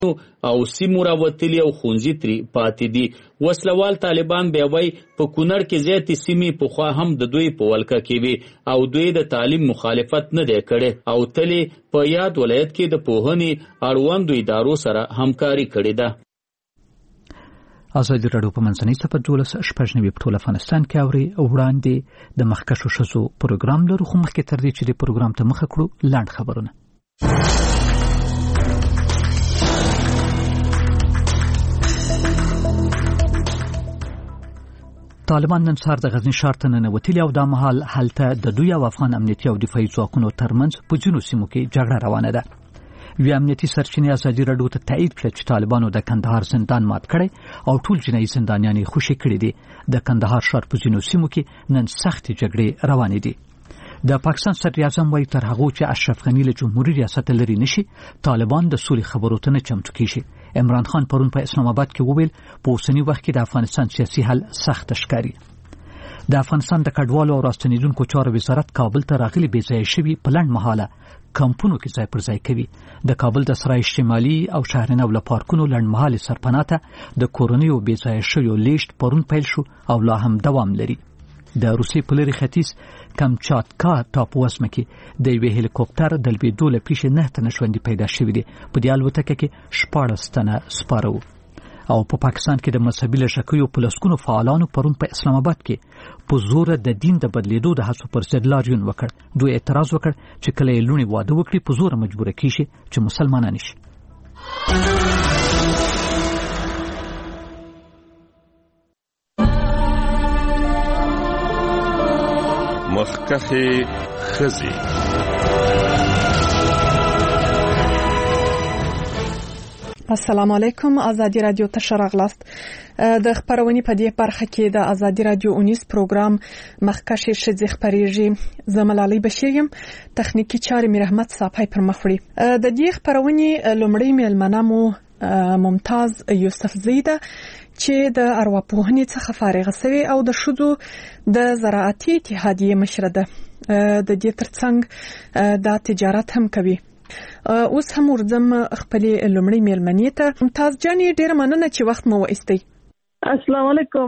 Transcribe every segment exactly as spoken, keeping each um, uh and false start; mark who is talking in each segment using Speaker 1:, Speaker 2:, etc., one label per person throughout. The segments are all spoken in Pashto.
Speaker 1: او سیمو راوتلي او ښوونځي ترې پاتې دي. وسلوال طالبان بیا وایي په کونړ کې زیاتې سیمې پخوا هم د دوی په ولکه کې وي او دوی د تعلیم مخالفت نه دی کړی او تل په یاد ولایت کې د پوهنې اړوندو ادارو سره همکاري کړې ده.
Speaker 2: ازادي راډیو په منځنۍ صفحه دولس شپږ نوي په ټول افغانستان کې اوري. وړاندې د مخکښو ښځو پروګرام لرو، خو مخکې تر دې چې د پروګرام ته مخه کړو لاند خبرونه. طالبان نن سهار د غزني ښار ته ننوتلي او دا مهال هلته د دوی او افغان امنیتي او دفاعي ځواکونو ترمنځ په ځینو سیمو کې جګړه روانه ده. وی امنیتي سرچینې ازادي راډیو ته تایید کړ چې طالبانو د کندهار زندان مات کړی او ټول جنایي زندانیان یې خوشي کړي دي. د کندهار ښار په ځینو سیمو کې نن سختې جګړې روانې دي. د پاکستان صدر اعظم وايي تر هغه چې اشرف غني له جمهوریت ریاست لري نشي، طالبان د سولې خبرو ته نه چمتو کیږي. عمران خان پرون په اسلام آباد کې وویل په اوسنی وخت کې د افغانستان سیاسي حل سخت ښکاري. د افغانستان د کډوالو او راستنیدونکو چارو وزارت کابل ته راغلي بې ځایه شوي په لنډ مهاله کمپونو کې ځای پر ځای کوي. د کابل د سرای شمالي او شهرنو له پارکونو لنډمهالي سرپناه ته د کورنیو بې ځایه شویو لیست پرون پیل شو او لا هم دوام لري. د روسیې په لرې ختیځ کمچاتکا ټاپو وسمه کې د یوې هلیکوپټر د لوېدو له پیښې نه تنه ژوندي پیدا شوي دي. په دې الوتکه کې شپاړس تنه سپاره وو. او په پا پاکستان کې د مذهبي لږکیو په لسګونو فعالانو پرون په اسلام آباد کې په زور د دین د بدلیدو د هڅو پر ضد لاریون وکړ. دوی اعتراض وکړ چې کله یې لوڼې واده وکړي په زور مجبور کیږي چې مسلمانان شي.
Speaker 3: مخکښې ښځې.
Speaker 4: السلام علیکم. ازادي رادیو ته شراغلاست. د خبرونې په دې برخه کې د ازادي رادیو اونیس پروګرام مخکښې ښځې خبرېږي. زه ملالۍ بشیر یم. تخنیکی چارې مې رحمت صافی پر مخ وړي. د دې خبرونې لومړی میلمنه مو ممتاز یوسفزۍ ده چې د ارواپوهنې څخه فارغه شوې او د ښځو د زراعتي اتحادیې مشره ده. د دې ترڅنګ د تجارت هم کوي. اوس هم ورځم خپل لومړی میلمنې ته. ممتاز جانې ډېر مننه چې وخت مو وایستی.
Speaker 5: السلام علیکم.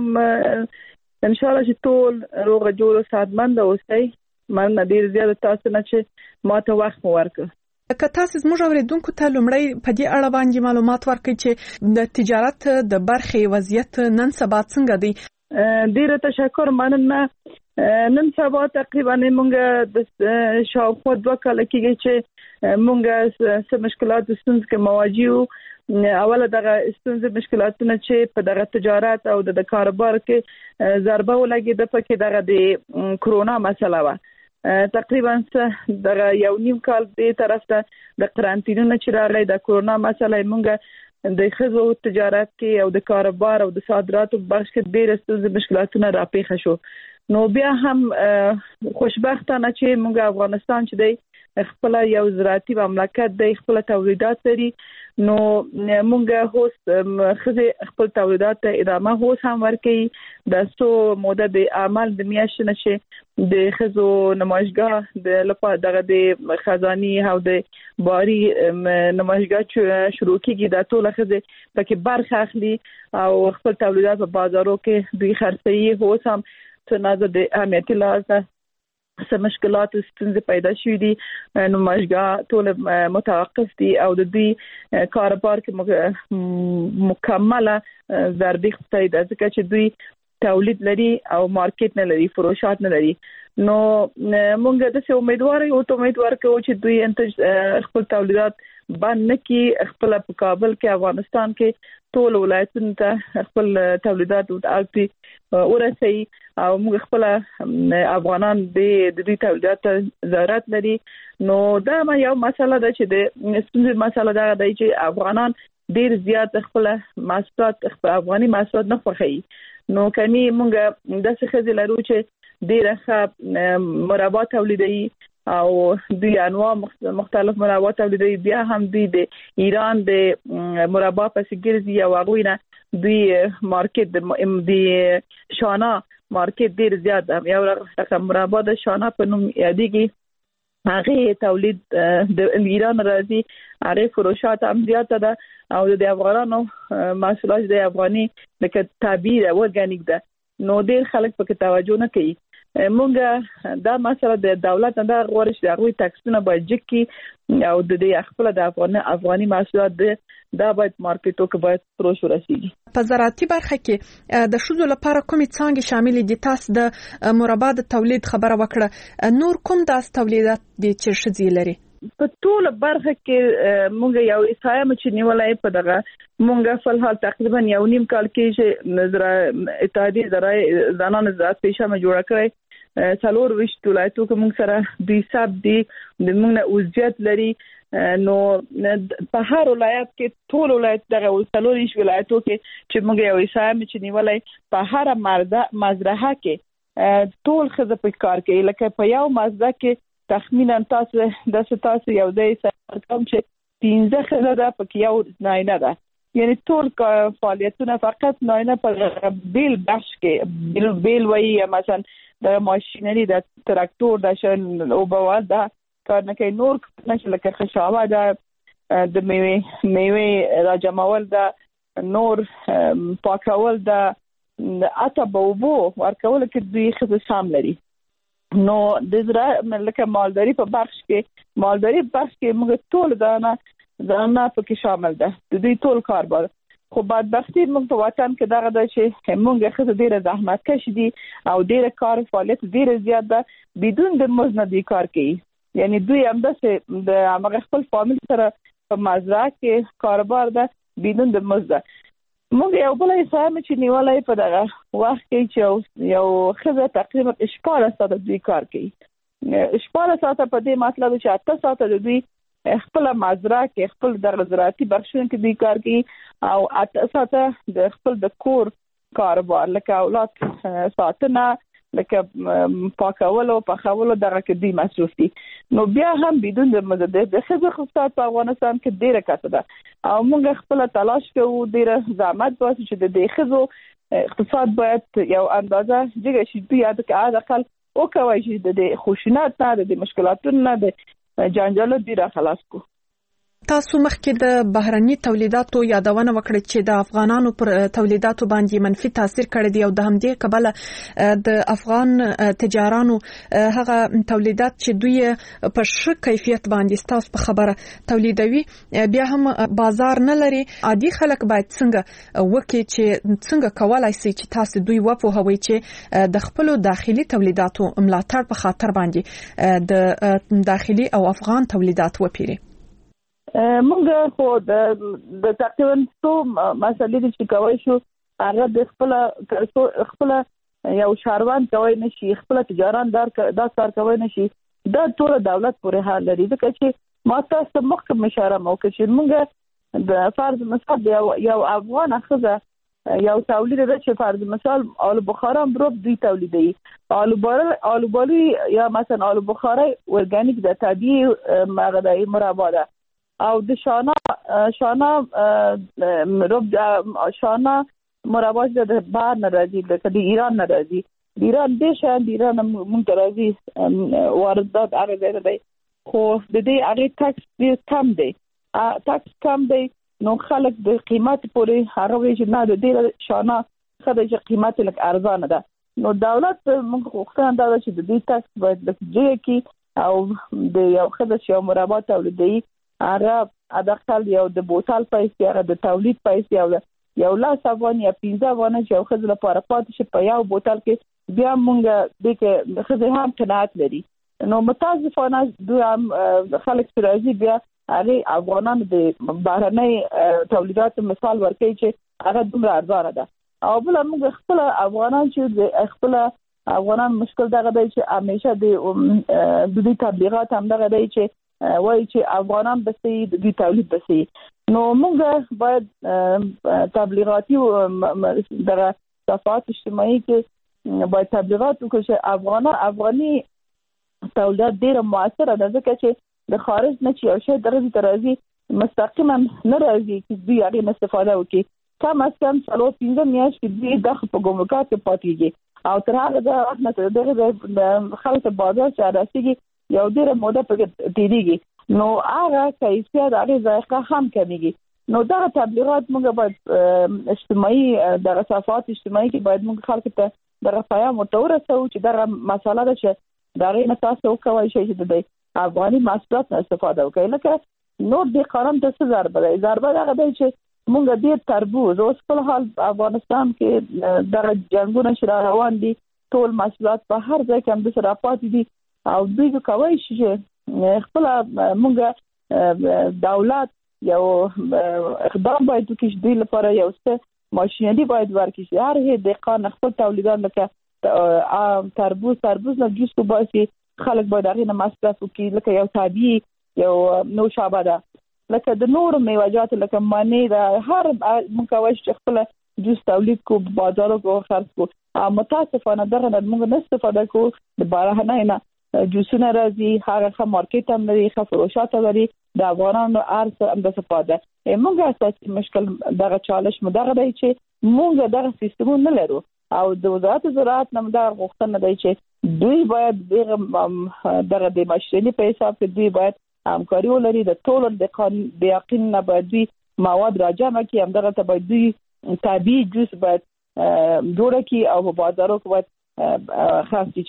Speaker 5: ان شاء الله چې ټول روغ جوړ او سعادتمند اوسئ. مننه ډېر زیات تاسو نه چې ماته وخت مو ورکړ.
Speaker 4: که تاسو زموږ اوریدونکو ته لومړی په دې اړه باندې معلومات ورکړئ چې د تجارت د برخې وضعیت نن سبا څنګه دی.
Speaker 5: ډېر تشکر. مننه. نن سبا تقریبا موږ د شاوخوا دوه کاله کېږي چې موږ څه مشکلات ستونزې کې مواجه یو. اوله دغه ستونزې مشکلاتونه چې په دغه تجارت او د کاروبار کې ضربه ولګېده پکې دغه د کرونا مسله وه. تقریبا دغه یو نیم کال دې طرف ته د قرنطینونه چې راغلی د کرونا مسله موږ د ښځو تجارت کې او د کاروبار او د صادراتو په برخه کې ډېر ستونزې مشکلاتونه راپېښه شو. نو بیا هم خوشبختانه چې موږ افغانستان چې دی خپل یو زراعتي مملکت دی، خپل تولیدات لري. نو موږ هوس خزه خپل تولیدات ته ادامه هوس هم ورکړي. د څو موده د عمل د میاشتې نشي د خزو نمایشګاه د لپاره دغه د خزاني او د باري نمایشګاه شروع کیږي. د ټول خزه پکې برخه اخلي او خپل تولیدات په بازارو کې دوی خرڅوي. هوس هم څه نظر د امنیتي لحاظ څه مشکلات ستونزې پیدا شوې دي. نمایشګاه ټول متوقف دي او د دوی کاروبار کې مکمله ضربې خوري ده ځکه چې دوی تولید لري او مارکیټ نه لري، فروشات نه لري. نو موږ د څه امیدوار یو ته امیدوار کوو چې دوی انتج خپل تولیدات باندې نه کې خپل په کابل کې افغانستان کې ټول ولایتونو ته خپل تولیدات ورته ورسي او موږ خپل افغانان د دې تولیدات ضرورت لري. نو دا یو مسله ده چې د ستونزې مسله ده چې افغانان ډیر زیات خپل محصولات خپل افغاني محصولات نه خوښوي. نو کمی موږ د څه خزې لرو چې ډیر ښه مربا تولیدوي او دوی انواع مختلف مربا تولیدوي. بیا هم دوی د ایران د مربا پسې ګرځي او هغوی نه دوی مارکیټ د شانا مارکیټ ډیر زیات یو رقم مربا د شانا په نوم یادېږي. هغه تولید د ایران راځي، هغه فروشات هم زیاته ده او د افغانانو محصولات د افغاني لکه تعبیر اورګانیک ده، نو ډیر خلک پکې توجه نه کوي. مونږ دا مسله د دولت نه د غوړش د غوي ټاکسونه باید جکي او د دې خپل د افغان افغاني محصولات دا باید مارکیټو کې باید پروش ورسیږي.
Speaker 4: په زراعتي برخه کې د شذو لپاره کومې څانګې شامل دي؟ تاسو د مربع د تولید خبره وکړه، نور کوم داس تولیدات دي چې شذې لري؟
Speaker 5: په ټول برخه کې مونږ یو اسایم چې نیولای په دغه مونږ په حال تقریبا یو نیم کال کې چې نظر اتحادیه زراعي زنانه زراعت پیشه ما جوړ کړی څلور وشت ولایتو کې موږ سره دوی حساب دي د موږ نه اوزجت لري، نو په هر ولایت کې ټول ولایت دغه څلور وشت ولایتو کې چې موږ یو اسایم چې نیولای په هر مرده مزرعه کې ټول خزه په کار کوي، لکه په یو مزرعه کې تخمینا تاسو د ستاسو یو ځای سره کوم چې پنځه خزه ده پکې یو ناینه ده، یعنی ټول فعالیتونه فقط ناینه په بیل بخش کې بیل بیل وایي، مثلا د ماشینری د تراکتور د شن او بوال دا کار نه کوي، نور نشه لکه خشاوه دا د میوه میوه راجمول دا نور پاکول دا اته بوبو ورکول کې دوی خزه شام لري. نو د زراعت لکه مالداري په بخش کې مالداري بخش کې موږ ټول دانه دانه پکې شامل ده، د دوی ټول کاروبار. خو بدبختی موږ په وطن کې دغه د چې موږ خزه ډیره زحمت کش دي او ډیره کار فعالیت ډیره زیات ده بدون د مزد دی کار کوي، یعنی دوی هم د د هغه خپل فامیل سره په مزرعه کې کاروبار ده بدون د مزد. موږ یو بل اسایم چې نیولای په دغه وخت کې چې یو خزه تقریبا شپږ ساعته دوی کار کوي، شپږ ساعته په دې مطلب چې اته ساعته دوی خپل مزرعه کې خپل د زراعتي بخشونو کې دوی کار کوي او اته ساعته د خپل د کور کاروبار لکه اولاد ساتنه لکه پاکولو پخولو دغه کې دوی مصروف دي. نو بیا هم بدون د مزد د خزه خصوصات په افغانستان کې ډیره کته ده او موږ خپل تلاش کوو ډیره زحمت واسي چې د دې خزو اقتصاد باید یو اندازه جګه شي، بیا د اقل او کوي چې د خوشنات نه د مشکلاتونو نه د جنجالو ډیره خلاص کو.
Speaker 4: تاسو مخکې د بهرني تولیداتو یادونه وکړه چې د افغانانو پر تولیداتو باندې منفي تاثیر کړی دی او د همدې کبله د افغان تجارانو هغه تولیدات چې دوی په ښه کیفیت باندې تاسو په خبره تولیدوي بیا هم بازار نه لري. عادي خلک باید څنګه وکړي چې څنګه کولای شي چې تاسو دوی وپوهوي چې د خپل داخلي تولیداتو ملاتړ په خاطر باندې د داخلي او افغان تولیدات وپیري؟
Speaker 5: موږ خو د د تقریبا څو مسلې چې کوي شو هغه د خپل خپل یو شاروان کوي نشي، خپل تجارتدار دا کار کوي نشي، دا ټول دولت پورې حال لري. ځکه چې ما تاسو مخکې اشاره وکړه چې موږ د فرض مثال یو یو افغان خزه یو تولید ده چې فرض مثال آلو بخارا هم دوی تولیدوي، آلو بخارا آلو بالو یا مثلا آلو بخارا اورګانیک د طبيعي مغذي مربع ده او د شانا شانا رب شانا مربع د بهر نه راځي، د ایران نه راځي، د ایران د شان د ایران مونږ راځي واردات هغه ځای دی، خو د دې هغه ټاکس ډیر کم دی، ټاکس کم دی، نو خلک د قیمت پورې هغه وی چې نه د دې شانا خدای چې قیمت لک ارزانه ده. نو دولت موږ غوښتنه دا چې د دې ټاکس باید لږ کې او د یو خدای چې مربع تولیدي هغه ادخل یو د بوتل پیسې هغه د تولید پیسې او یو لاس افغان یا پنځه افغان چې یو خزل لپاره پاتې شي په یو بوتل کې بیا مونږ د کې خزل هم قناعت لري. نو متاسفانه دوی هم خلک راځي بیا هغه افغانان د بهرنۍ تولیدات مثال ورکوي چې هغه دومره ارزانه ده او بل موږ خپل افغانان چې خپل افغانان مشکل دغه دی چې همیشه د دوی تبلیغات هم دغه دی چې وایي چې افغانان بسې د تولید بسې. نو موږ باید تبلیغاتي دغه صفحات اجتماعي کې باید تبلیغات وکړو چې افغان افغاني تولیدات ډېر موثره ده، ځکه چې د خارج نه چې یو شی درځي ترازي مستقیما نه راځي چې دوی هغه استفاده وکړي، کم از کم څلور پنځه میاشتې دوی دغه په ګمرکات کې پاتېږي او تر هغه د وخت نه دغه خلک بازار چې راسيږي یو ډیره موده په تیریږي نو هغه کیفیت هغه ذایقه هم کمیږي. نو دا تبلیغات موږ باید اجتماعي د صفات اجتماعي کې باید موږ خلک ته د پیغام ورسوو چې دا مسله ده چې دا غي نه تاسو کوی شي چې د افغاني محصولات استفاده وکړي. لکه نور د قانون د څه ضربه ده ضربه هغه دی چې موږ د تربوز اوس په حال افغانستان کې د جنگونو شرا روان دي ټول محصولات په هر ځای کې هم د صرافات دي او دوی کوي چې خپل موږ دولت یو اقدام باید وکړي دوی لپاره یو څه ماشينري باید ورکړي چې هر هي د قانون خپل تولیدات لکه تربوز تربوز نه جوس وباسي خلک باید هغه نه مصرف وکړي لکه یو طبيعي یو نوشابه ده لکه د نور میوه‌جات لکه مانی دا هر مکوش چې خپل جوس تولید کو بازارو کې خرڅ کو متاسفانه دغه موږ نه استفاده کو د بارهنه نه جوسونه راځي هغه ښه مارکیټ هم لري ښه فروشات لري د افغانانو ارزه هم د استفاده موږ اساسي مشکل دغه چالش مو دغه دی چې موږ دغه سیستم نه لرو او د وزارت زراعت نه دا غوښتنه دی چې دوی باید دغه د ماشیني په حساب کې دوی باید همکاري ولري د ټولو د قانون د یقین نه باید دوی مواد راجمع کړي همدغه ته باید دوی طبيعي جوس باید جوړ کړي او په بازارو کې باید خاصی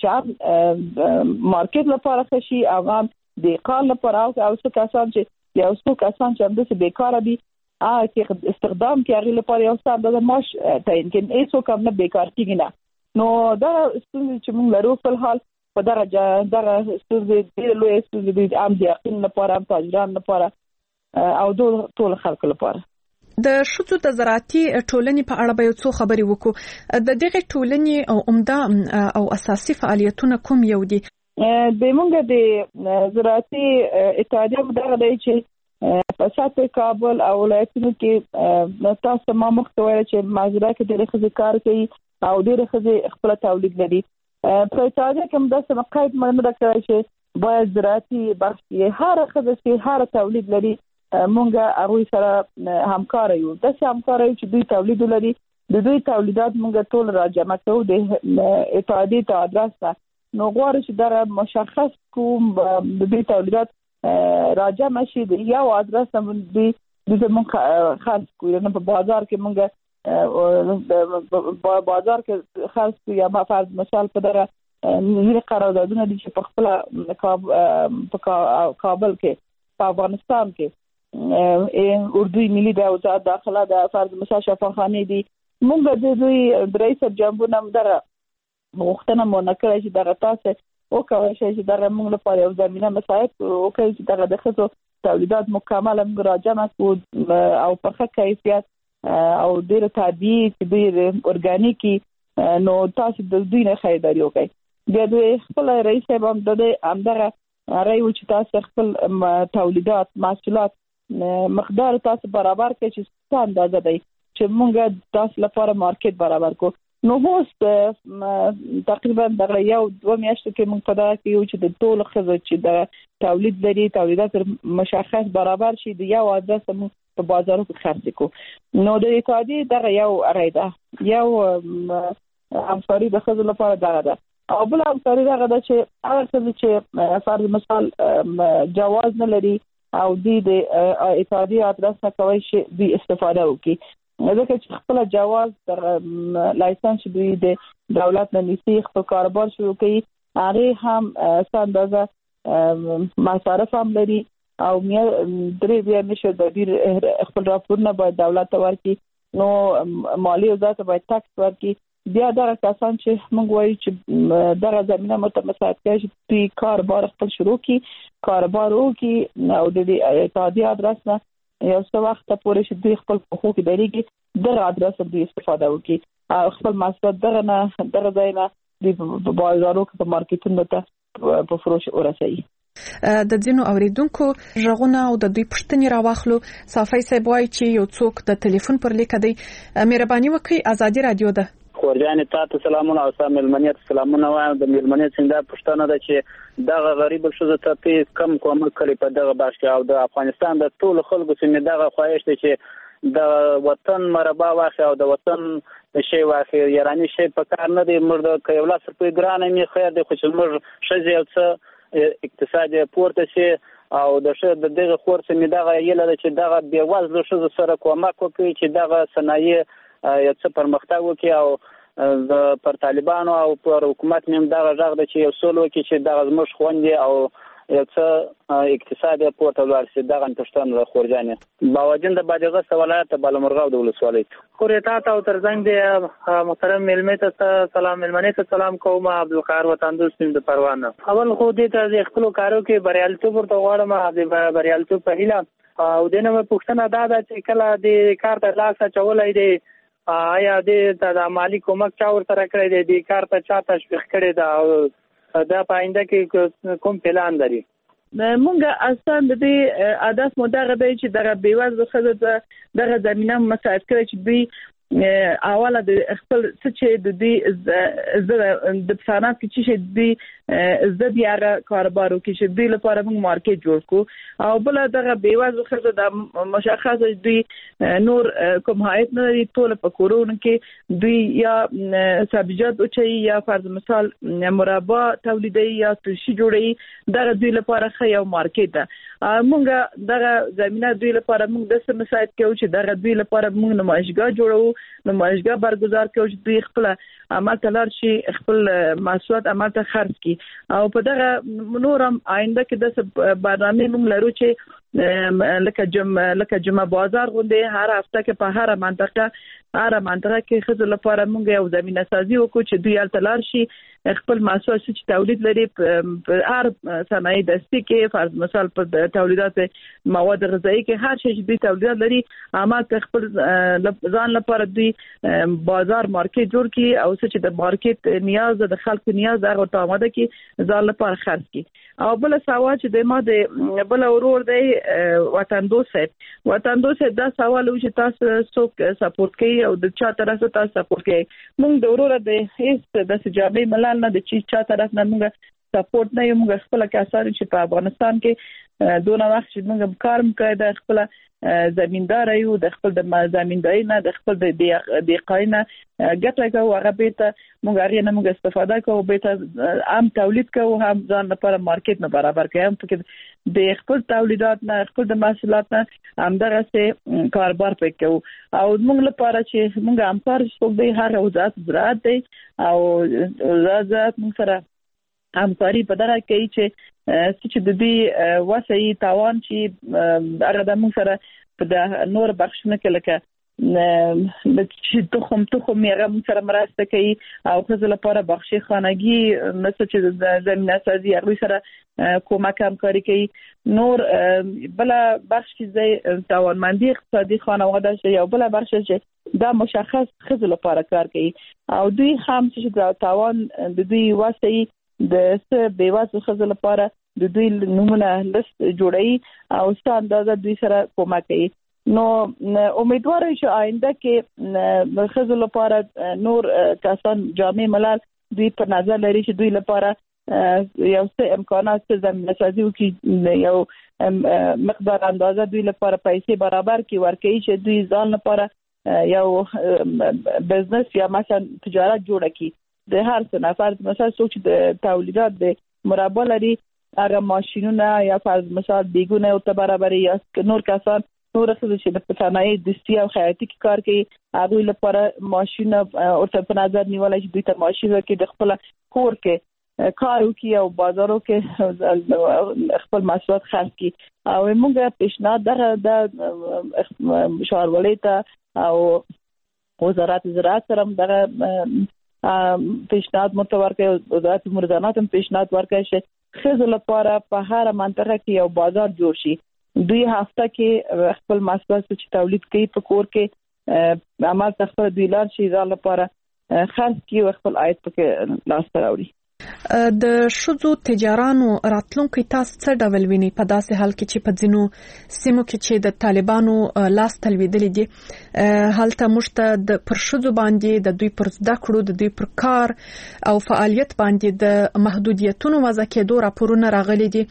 Speaker 5: چې مارکیټ لپاره شي او د کال لپاره او څه کسان چې یو څو کسان چې هم د بیکاره دي ا چې استخدام کوي لپاره یو څه د معاش تعین کې ایسو کم نه بیکار کیږي نه نو دا ستونزې چې موږ لرو په حال په درجه دغه ستونزې د لوی ستونزې د عام یقین لپاره هم تاجران لپاره او ټول خلک لپاره.
Speaker 4: د شذو د زراعتي ټولنې په اړه به یو څو خبرې وکړو. د دغه ټولنې او عمده او اساسي فعالیتونه کوم یو دي؟
Speaker 5: د موږ د زراعتي اتحادیه مدغه دی چې په ساتو کابل او ولایتونو کې تاسو ما مخته وایي چې ماجرا کې د رخصت کار کوي او د رخصت خپل تولید لري. په اتحادیه کې هم د سمقایت مننه کوي چې باید زراعتي بخش یې هر رخصت کې هر تولید لري مونږه هغه سره همکار یو د څه همکار یو چې دوی تولید لري د دوی تولیدات مونږه ټول راجمع کوو د اتحادیه ته ادرس نو غواړو چې دا مشخص کوم د دوی تولیدات راجمع شي د یو ادرس باندې د مونږ خرڅ کوو نه په بازار کې مونږ په بازار کې خرڅ کوو یا فرض مثال په دغه نیمه قراردادونه دي چې په خپل په کابل کې په افغانستان کې اردوی ملي د وزارت داخله د فرض مثال شفاخانه دي موږ د دوی رئیس جمهور هم دغه غوښتنه مو نه کړې چې دغه تاسو او کوي چې دغه موږ لپاره یو زمينه مساعد او کوي چې دغه د خصو تولیدات مکمل مراجعه کو او په ښه کیفیت او ډیر طبيعي طبيعي اورګانيکي نو تاسو د دوی نه خریداري وکړئ. د دوی خپل رئیس هم د همدغه راي و چې تاسو خپل تولیدات محصولات مقدار تاسو برابر کړئ چې څه اندازه دی چې موږ تاسو لپاره مارکیټ برابر کو نو هوست تقریبا دغه یو دوه میاشتې کې موږ په دغه کې یو چې د ټول خزه چې د تولید لري تولیدات مشخص برابر شي د یو ادرس موږ په بازارو کې خرڅ کو نو د اتحادیه دغه یو اړیدا یو همکاري د خزه لپاره دغه ده او بل همکاري دغه ده چې هغه څه چې فرض مثال جواز نه لري او د اتحادیه ادرس نه کوي چې دوی استفاده وکړي ځکه چې خپل جواز در لایسنس دوی د دولت نه نیسي خپل کاروبار شروع کوي هغه هم څنګه مصارف هم لري او درې بیا نشه د دې خپل راپورونه باید دولت ته ورکړي نو مالی وزارت باید ټاکس ورکړي بیا دا کسان چې موږ وایو چې دغه زمينه متمساعد کوي چې دوی کاروبار خپل شروع کړي کاروبار وکړي او د اتحادیه ادرس نه یو څه وخت پورې چې دوی خپل حقوق لريږي دغه ادرس دوی استفاده وکړي او خپل محصولات دغه نه دغه ځای نه د بازارو کې په مارکیټونو ته په فروش ورسوي.
Speaker 4: د ځینو اوریدونکو ژغونه او د دوی پښتني راوخلو صافي صاحب وایي چې یو څوک د ټلیفون پر لیک دی مهرباني وکړئ ازادي رادیو ده
Speaker 6: خورجان تاسو سلامونه او سلام ملمنیت سلامونه وایم د ملمنیت څنګه پښتنه ده چې دغه غریب شوزه ته کم کوم کلی په دغه باشي او د افغانستان د ټول خلکو چې دغه خواهش دي چې د وطن مربع واخی او د وطن شی واخی یارانه شی په کار نه دی مرده کيولا سر په ګرانه می خیر دی خو چې مر شزه او څه اقتصاد پورته شي او د شه د دغه خور سمې دغه یله چې دغه بې وزله شو سره کومک وکړي چې دغه صنایع یو څه پرمختګ وکړي او د پر طالبانو او پر حکومت نیم دغه ځای د چې یو سولو کې چې دغه زموږ خوندې او یو څه اقتصاد پورته ولاړ شي دغه پښتون خورجانې باوجین د بادغیس ولایت بالامرغه د ولسوالۍ
Speaker 7: خوريتا ته تر څنګ د محترم ملمه ته سلام ملمنه ته سلام کوم عبدالقاهر وطن دوستم د پروانه اول خو دې ته خپل کارو کې بریالیتوب ورته غواړم د بریالیتوب په هیله او دنه پښتنه دا د چې کله د کار ته لاس چولای دی آیا د مالی کومک چا ور سره کړی دی د کار ته چا تشویق کړی دا دا پاینده کې کوم پلان لري
Speaker 5: مونږه اصلا د دې اهداف مدغه دی چې دغه بیوزله خزه دغه زمينه مساعد کړي چې دوی اوله د خپل څه چې د دې د صنعت کې چې دوی زده بیا کاروبارو کې چې دوی لپاره موږ مارکیټ جوړ کو او بل دغه بیوزله خزه د مشخصه دوی نور کوم حایت نه لري ټول په کورونه کې دوی یا سبزیجات او چي یا فرض مثال مربا تولیدي یا ترشي جوړي دغه دوی لپاره خو یو مارکیټ ده مونږه دغه زمينه دوی لپاره موږ د سم مساعد کوو چې دغه دوی لپاره موږ نمایشګاه جوړو نمایشګاه برگزار کوي چې دوی خپل عمل تلار شي خپل محصولات عمل ته خرج کړي او په دغه نورم آینده کې د برنامه موږ لرو چې لکه جم لکه جمعه بازار غونډه هر هفته کې په هر منطقه هر منطقه کې خزر لپاره موږ یو زمينه سازي وکړو چې دوی تلار شي خپل محصولات چې تولید لري په هر صنایع دستي کې فرض مثال په تولیدات مواد غذایی کې هر شي چې دوی تولیدات لري عامه خپل ځان لپاره دوی بازار مارکیټ جوړ کړي او څه چې د مارکیټ نیاز د خلکو نیاز دغه ته آماده کړي ځان لپاره خرج کړي او بل سوال چې د ما د بل اورور دی وطن دوست وطن دوست دا سوال و چې تاسو څوک سپورټ کوي او د چا طرف ته سپورټ کوي موږ د اورور د هیڅ د سجابي ملال نه د چی چا طرف نه موږ سپورټ نه یو موږ خپل کسان چې په افغانستان کې دونه وخت چې موږ کار کوي د خپل زمیندار یو د خپل د زمینداري نه د خپل د دیقاینه ګټه کوو هغه به ته موږ هغه نه موږ استفاده کوو به ته عام تولید کوو هم ځان لپاره مارکیټ نه برابر کوي هم پکې د خپل تولیدات نه خپل د محصولات نه هم دغه څه کاروبار پکې کوو او موږ لپاره چې موږ همکار څوک دی هر وزارت زراعت دی او وزارت موږ سره همکاري په دغه کې چې چې د دې وسایي تاوان چې هغه د موږ سره په د نور بخښنه کې لکه چې تخم تخم یې موږ سره مرسته کوي او خپل لپاره بخشي خانګي مثل چې د زمينه سازي هغه سره کومک همکاري کوي نور بل بخش چې توانمندي اقتصادي خانواده شي او بل بخش چې دا مشخص خپل لپاره کار کوي او دوی هم چې د تاوان د دوی وسایي د څه بیوازه خزل لپاره د دوی نمونه لیست جوړي او څه اندازه دوی سره کومک کوي نو امیدوار یم چې آینده کې د خزل لپاره نور کسان جامع ملل دوی په نظر لري چې دوی لپاره یو څه امکانات زمينه سازي وکړي یو مقدار اندازه دوی لپاره پیسې برابر کړي ورکړي چې دوی ځان لپاره یو بزنس یا مثلا تجارت جوړ کړي د هر څه نفر مثلا څوک چې د تولیدات د مربا لري هغه ماشينونه یا فرض مثال بیگونه او ته برابري یا نور کسان نور څه چې د صنایع دستي او خیاطي کار کوي هغه لپاره ماشينه او ته په نظر نیولای چې دوی ته ماشينه کې د خپل کور کې کار وکي او بازارو کې خپل محصولات خرڅ کړي او موږ پیشنهاد دغه د شاروالۍ ته او وزارت زراعت سره دغه پیشنهاد متور کوي وزارت مرزانات هم پیشنهاد ورکړي چې خزل لپاره په هر منطقه کې یو بازار جوړ شي دوی هفته کې خپل محصولات چې تولید کوي په کور کې عمل تخفیف دوی لار شي ځان لپاره خرڅ کوي خپل عاید پکې لاس ته راوړي
Speaker 4: د شذو تجارانو راتلونکو تاسو څه ډول ویني په داسې حال کې چې په ځینو سیمو کې چې د طالبانو لاس تلویدل دي حالته مشته د پر شذو باندې د دوی پر زده کړو د دوی پر کار او فعالیت باندې د محدودیتونو وضع کېدو راپورونه راغلي دي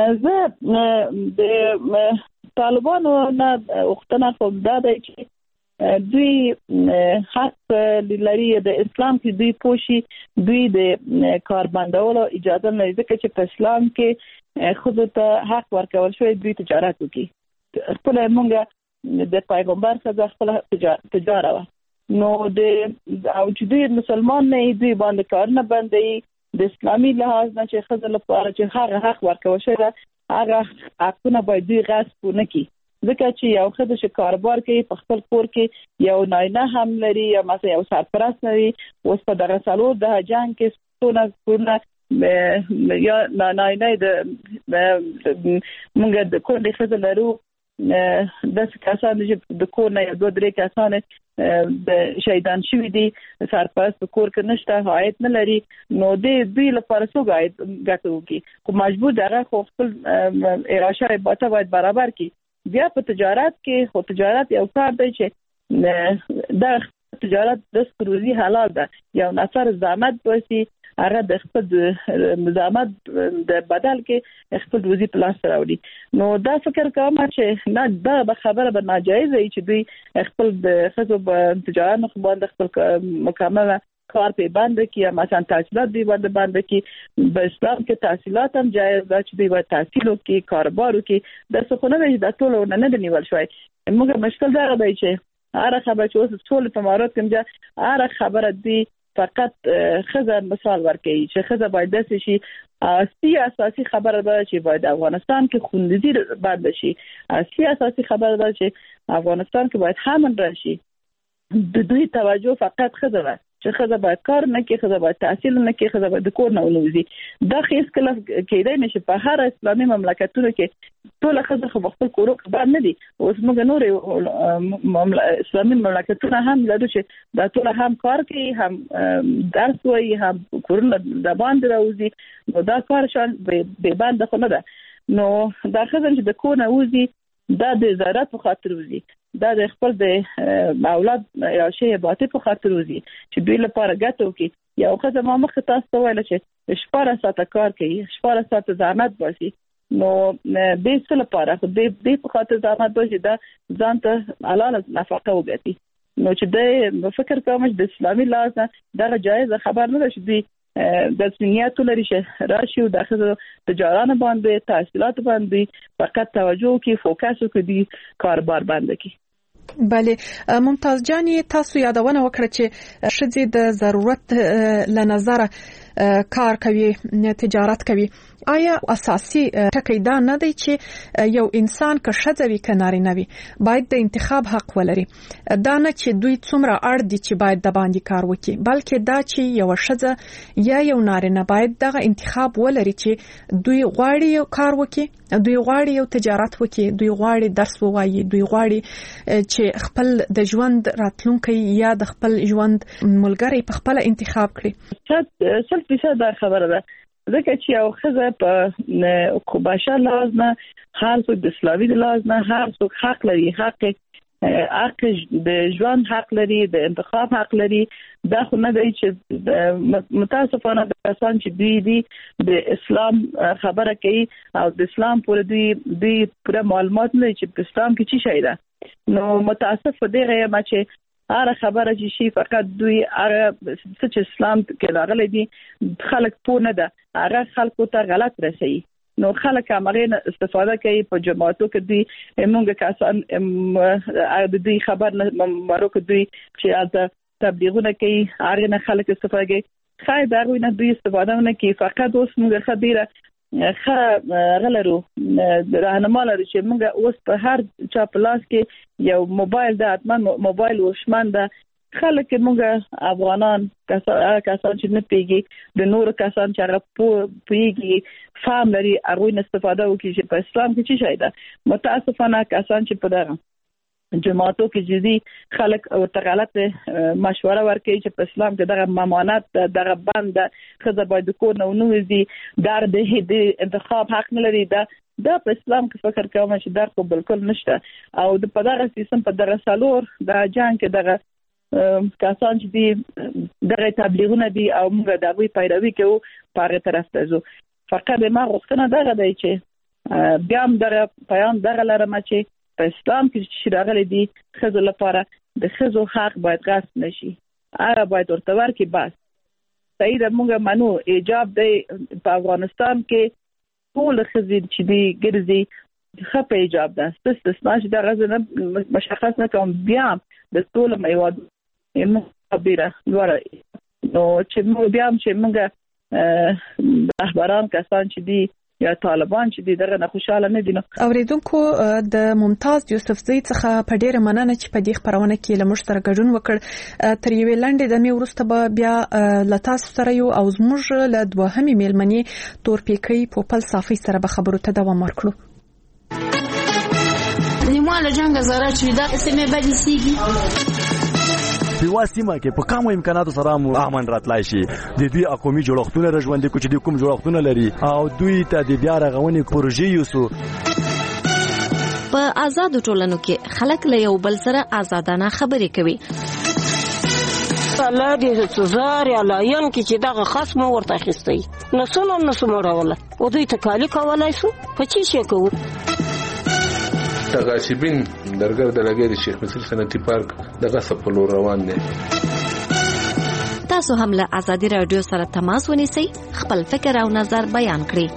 Speaker 5: زه د طالبانو نه وختونه خو دا دی چې دوی حق لري د اسلام کې دوی پوشي دوی د کاربندولو اجازه نه ځکه چې په اسلام کې خود ته حق ورکول شوی دوی تجارت وکړي خپل موږ د پیغمبر څخه خپل تجارت نو د او چې دوی مسلمان نه دوی باندې کار نه باندې د اسلامي لحاظ نه چې خزل لپاره چې هغه حق ورکول شوی هغه حقونه باید دوی غصب نه کړي ځکه چې یو خدای چې کاروبار کوي په خپل کور کې یو ناینه هم لري یا مثلا یو سرپرست لري اوس په دغه سالو د جنگ کې څونه څونه یا ناینه د موږ د کور د خدای لرو د کسان چې د کور نه دوه درې کسان د شهیدان شوي دي سرپرست په کور کې نشته عاید نه لري نو د دوی لپاره څو عاید ګټو کې خو مجبور دغه خپل اراشه باته باید برابر کړي بیا په تجارت کې خو تجارت یو کار دی چې د تجارت د سکروزي حلال ده یو نفر زحمت باسي هغه د خپل زحمت د بدل کې خپل روزي پلاس راوړي نو دا فکر کوم چې نه دا خبره به ناجایز وي چې دوی خپل د خزو په تجارت نه باندې خپل مکمل کار په باندې کې مثلا تحصیلات دی باندې باندې کې په اسلام کې تحصیلات هم جایز ده چې دی باید تحصیل وکړي کاروبار وکړي د څه نه د ټولو نه د نیول شوی موږ مشکل دا دی چې هر خبره چې اوس ټول په مارات کې مجه هر خبره دی فقط خزر مثال ورکړي چې خزر باید داسې شي اصلي اساسي خبره ده چې باید افغانستان کې خوندزي بند شي اصلي اساسي خبره ده چې افغانستان کې باید همن راشي د دوی توجه فقط خزر چې خزر باید کار نه کوي خزر باید تحصیل نه کوي خزر باید د کور نه ونوزي دا هیڅ کله کېدای نشي په هر اسلامي مملکتونو کې ټول خزر خو خپل کور باندې نه دي اوس موږ نور اسلامي مملکتونه هم لرو چې دا ټول هم کار کوي هم درس وایي هم کورونه د باندې راوځي نو دا کار شان به باندې خو نه ده نو دا خزر چې د کور نه وځي دا د زراعت په خاطر وځي دا د خپل د اولاد یا شی باطل په خاطر وځي چې دوی لپاره ګټه وکړي یو خزه ما مخ تاسو ته ویل چې شپاره ساعته کار کوي شپاره ساعته زحمت باسي نو د څه لپاره خو د دې په خاطر زحمت باسي دا ځان ته حلال نفقه وګټي نو چې د فکر کوم چې د اسلامي لحاظ دا جایز خبر نه ده چې دوی د سنیاتو لري چې راشي او د تجارت باندې تحصیلات باندې فقط توجه کوي فوکس کوي کاروبار باندې کوي
Speaker 4: بله ممتاز جانی تاسو یادونه وکړه چې شذې د ضرورت له نظر کار کوي تجارت کوي آیا اساسي ټکی دا نه دی چې یو انسان که شذوي کناري نه وي باید د انتخاب حق ولري دا نه چې دوی څومره اړ دي چې باید د باندې کار وکړي بلکې دا چې یو شذه یا یو نارینه باید دغه انتخاب ولري چې دوی غواړي یو کار وکړي دوی غواړي یو تجارت وکړي دوی غواړي درس ووایي دوی غواړي چې خپل د ژوند راتلونکي یا د خپل ژوند ملګری په خپل انتخاب کړي
Speaker 5: څه څه دا خبره ده ځکه چې یو خزه په کوباشا لحاظ نه هر څوک د اسلامي لحاظ نه هر څوک حق لري حق حق د ژوند حق لري د انتخاب حق لري دا خو نه دی چې متاسفانه د کسان چې دوی دي د اسلام خبره کوي او د اسلام پر دوی دوی پوره معلومات نه چې په اسلام کې څه شي ده نو متاسف دی غیر ما چې هر خبره چې شي فقط دوی هغه چې اسلام کې راغلي دي خلک پوه نه ده هغه خلکو ته غلط رسي نو خلک امرین استفاده کوي په جماعتو کې دوی موږ کسان د دوی خبر نه مارو کې دوی چې تبلیغونه کوي هغه نه خلک استفاده کوي خای دا غوښنه دوی استفاده نه کوي فقط اوس موږ خبره خا غلرو راهنما لري چې موږ اوس په هر چا پلاس کې یو موبایل د اتمن موبایل وشمن د خلک موږ افغانان کسان چې نه پیږي د نور کسان چې هغه پیږي فهم لري هغه نه استفاده وکړي چې په اسلام کې څه شي ده متاسفانه کسان چې په دغه جماعتو کې جدي خلک او غلط مشوره ورکوي چې په اسلام کې دغه ممانعت دغه بند خزه باید کور نه ونوځي در د انتخاب حق نه لري دا دا په اسلام کې فکر کوم چې دا خو بالکل نشته او د په دغه سیستم په دغه سالور د جنگ کې دغه کسان چې دي دغه تبلیغونه دي او موږ د دوی پیروي کوو په هغه طرف ته ځو فقط ما غوښتنه دغه دی چې بیا هم دغه پیام دغه لرم چې په اسلام کې چې راغلي دي خزو لپاره د خزو حق باید غصب نشي، هغه باید ورته ورکړي. بس صحیح ده، موږ منو ایجاب دی په افغانستان کې ټول خزې چې دی ګرځي ښه په ایجاب ده، استثنا چې دا غزه مشخص نه کوم، بیا د ټول میواد بیره لوړه نو چې موږ بیا هم چې موږ رهبران کسان چې دي یا طالبان چې دي دغه نه خوشاله نه دي.
Speaker 4: اوریدونکو د ممتاز یوسفزۍ څخه په ډیره مننه چې په دې خبرونه کې له موږ سره ګډون وکړ. تر یوې لنډې دمې وروسته به بیا له تاسو سره یو او زموږ له دوهمې میلمنې تورپیکۍ پوپل صافۍ سره به خبرو ته دوام ورکړو.
Speaker 8: نیمه له جنګ زره چې دا سیمه بدې سیږي
Speaker 9: په واسطه کې په کومو امکاناتو سره مو امن راتلای شي. د دوی اقومي جوړښتونه رژوندې کو چې د کوم جوړښتونه لري او دوی ته د بیا رغونې پروژې یوسو.
Speaker 10: په آزاد ټولنو کې خلک له یو بل سره آزادانه خبرې کوي.
Speaker 11: الله دې سزار یا لاین کې چې دغه خصم ورته اخیستی نسونه نسمه راوله او دوی ته کالی کولای شو په چی شي کوو.
Speaker 12: تغاشبین درګر د لګې د شیخ مصر صنعتي پارک دغه سپلو روان دي.
Speaker 10: تاسو هم له آزادي رادیو سره تماس ونیسئ، خپل فکر او نظر بیان کړئ.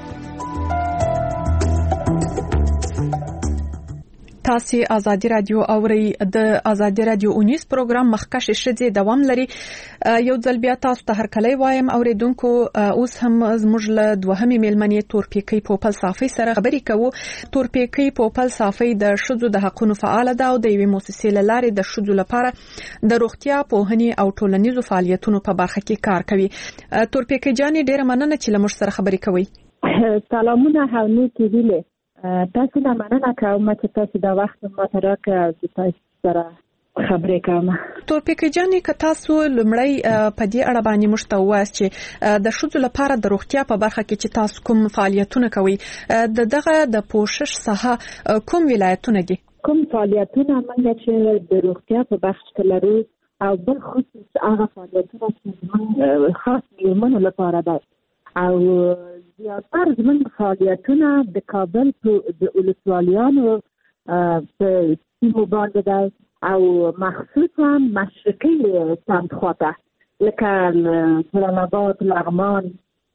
Speaker 4: تاسو آزادي رادیو اوري. د آزادي رادیو اونیس پروګرام مخکښ شې دوام لري. یو ځل بیا تاسو ته هر کله وایم اوریدونکو، اوس هم زموږ له دوهمې میلمنې تورپیکۍ پوپل صافۍ سره خبرې کوو. تورپیکۍ پوپل صافۍ د ښځو د حقوقو فعال ده او د یوې مؤسسې له لارې د ښځو لپاره د روغتیا، پوهنې او ټولنیزو فعالیتونو په برخه کې کار کوي. تورپیکۍ جانې ډیره مننه چې له موږ سره خبرې کوي.
Speaker 13: سلامونه هاونو کېدله. تاسو نه مننه کوم چې تاسو دا وخت ماته راکړ چې تاسو سره خبرې کوم.
Speaker 4: تورپیکۍ جانې که تاسو لمړی په دې اړه باندې موږ ته ووایاست چې د ښځو لپاره د روغتیا په برخه کې چې تاسو کوم فعالیتونه کوئ، د دغه د پوښښ ساحه کوم ولایتونه دي؟
Speaker 13: کوم فعالیتونه موږ چې د روغتیا په برخه کې لرو او بل خصوص هغه فعالیتونه چې موږ خاص میرمنو لپاره ده او زیاتره زموږ فعالیتونه د کابل د ولسوالیانو په سیمو باندې ده او مخصوصا مشرقي سمت خواته لکه جلال آباد، لغمان،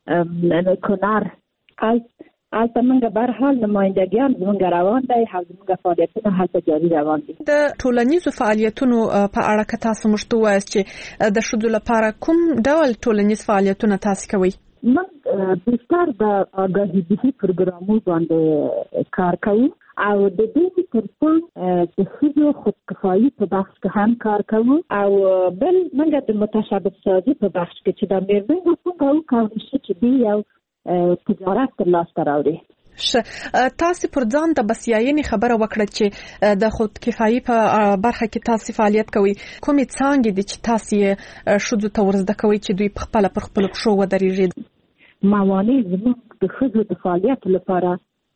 Speaker 13: کنر. هلته موږ به هر حال نمایندګیان زموږ روان دی او زموږ فعالیتونه هلته جاري روان دي. د
Speaker 4: ټولنیزو فعالیتونو په اړه که تاسو موږ ته ووایاست چې د ښځو لپاره کوم ډول ټولنیز فعالیتونه تاسو کوئ؟
Speaker 13: موږ بیشتر د آگاهی دهی پروګرامونو باندې کار کوو او د دې ترڅنګ د ښځو خودکفایي په بخش کې هم کار کوو او بل موږ د متشابه سازي په بخش کې چې د میرمنو څنګه وکړو چې دی یو تجارت تر لاسته راوړي.
Speaker 4: تاسو پر ځان د بسیاینې خبره وکړه چې د خودکفایي په برخه کې تاسو فعالیت کوئ. کومې څانګې دي چې تاسو ښځو ته ورزده کوئ چې دوی په خپل پر خپل پښو ودرېږي؟
Speaker 13: موانع زموږ د ښځو د فعالیت لپاره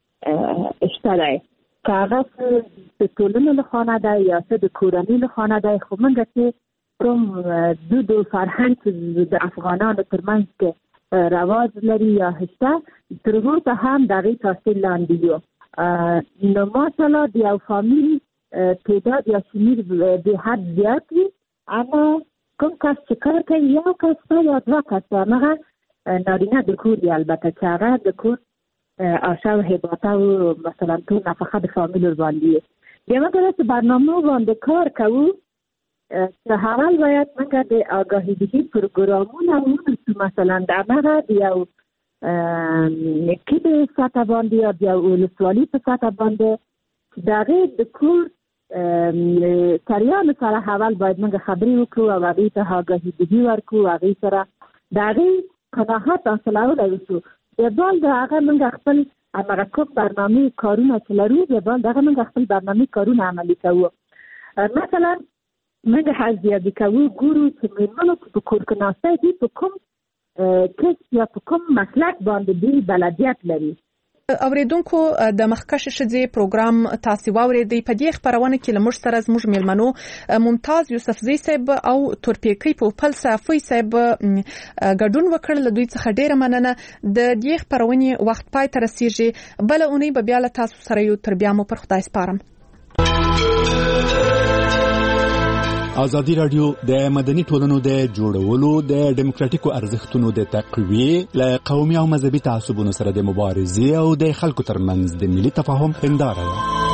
Speaker 13: شته دی، که هغه د ټولنې له خوا نه دی یا څه د کورنۍ له خوا نه دی، خو موږ چې کوم دود او فرهنګ چې د افغانانو ترمنځ کې رواج لري یا هشته تر هغه هم د هغې تاثیر لاندې یو. نو ماشاءالله د یو فامیل تعداد یا شمیر د حد زیات وي، اما کوم کس چې کار کوي یو کس یا دوه کس هغه نارینه د کور دی، البته چې هغه د کور آشا و حباته و مثلا تو نفقه د فامیل باندې. بیا موږ داسې برنامه باندې کار کوو چې حال باید موږ د آگاهی دهی پروګرامونه ونیسو، مثلا د هغه د یو کې د سطح باندې یا د یو ولسوالي په سطح باندې د هغې د کور سریانو سره حال باید موږ خبرې وکړو او هغې ته آگاهی دهی ورکړو، هغې سره د هغې قناعت حاصلولی وشو. بیا بال د هغه موږ خپل همغه کوم برنامې کارونه چې لرو بیا بال د هغه موږ خپل برنامې کارونه عملي کوو. مثلا موږ ارزیابي کوو، ګورو چې میرمنو چې په کور کې ناسته دي په کوم کس یا په کوم مسلک باندې دوی بلدیت لري.
Speaker 4: اوریدونکو د مخکښ ښځې پروګرام تاسو واوریدئ. په دې خبرونه کې له موږ سره زموږ میلمنو ممتاز یوسفزۍ صاحب او تورپیکۍ پوپل صافۍ صاحب ګډون وکړ. له دوی څخه ډیره مننه. د دې خبرونې وخت پای ته رسیږي، بل اونۍ به بیا له تاسو سره یو تر بیا مو پر خدای سپارم.
Speaker 14: ازادي رادیو د مدني ټولنو د جوړولو د ډیموکراتیکو ارزښتونو د تقویې له قومي او مذهبي تعصبونو سره د مبارزې او د خلکو ترمنځ د ملي تفاهم هنداره ده.